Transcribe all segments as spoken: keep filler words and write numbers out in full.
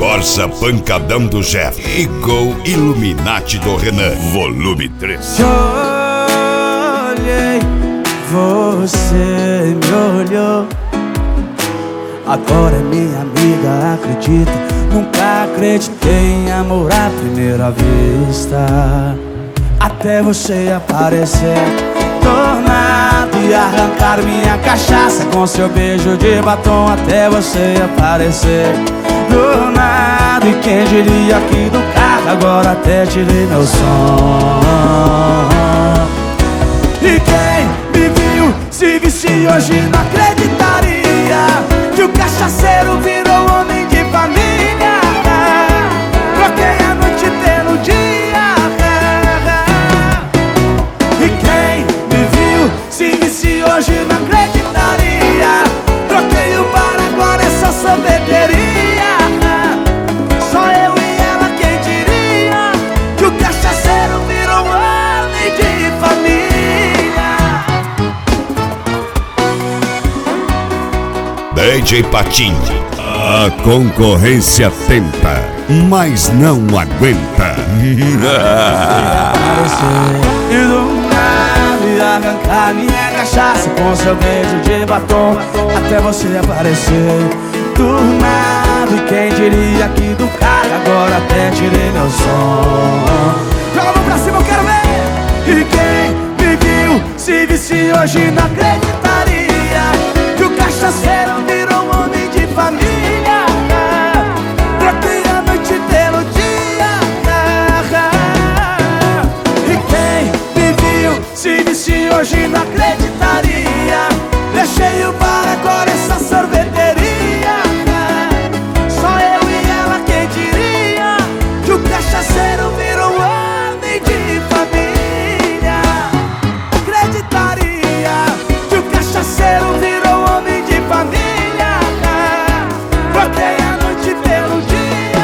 Corsa Pancadão do Jeff e Gol Illuminati do Renan, volume três. Olhei, você me olhou. Agora é minha amiga, acredita. Nunca acreditei em amor à primeira vista, até você aparecer tornado e arrancar minha cachaça com seu beijo de batom. Até você aparecer do nada, e quem diria que do carro agora até tirei meu som. E quem me viu se visse hoje não acreditaria que o cachaceiro virou homem de família. Troquei a noite pelo dia. E quem me viu se visse hoje não acreditaria. Troquei o bar, agora é só sorveteria. Só eu e ela, quem diria que o cachaceiro virou homem de família. D J Patinho. A concorrência tenta, mas não aguenta. E do nada e arrancar minha cachaça com seu beijo de batom, até você aparecer do nada, e quem diria que do carro agora até tirei meu som. Joga a mão pra cima, eu quero ver. E quem me viu se visse hoje não acreditaria que o cachaceiro virou um homem de família. Troquei a noite pelo dia. E quem me viu se visse hoje não acreditaria. Deixei o bar, agora essa sorveteria. Só eu e ela, quem diria que o cachaceiro virou um homem de família. Acreditaria que o cachaceiro virou um homem de família. Troquei a noite pelo dia.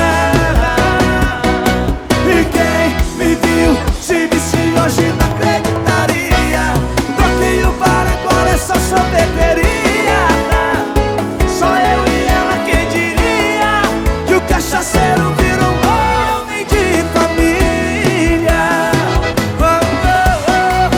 E quem me viu se visse hoje não acreditaria. Troquei o bar, agora é só sorveteria. Só eu e ela, quem diria que o cachaceiro virou um homem de família. Oh, oh, oh,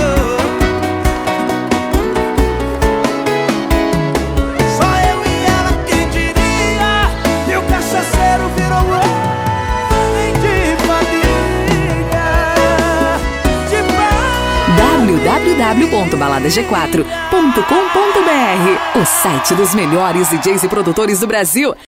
oh. Só eu e ela, quem diria que o cachaceiro virou um homem de família. De família. w w w ponto balada g quatro ponto com ponto b r, o site dos melhores D Js e produtores do Brasil.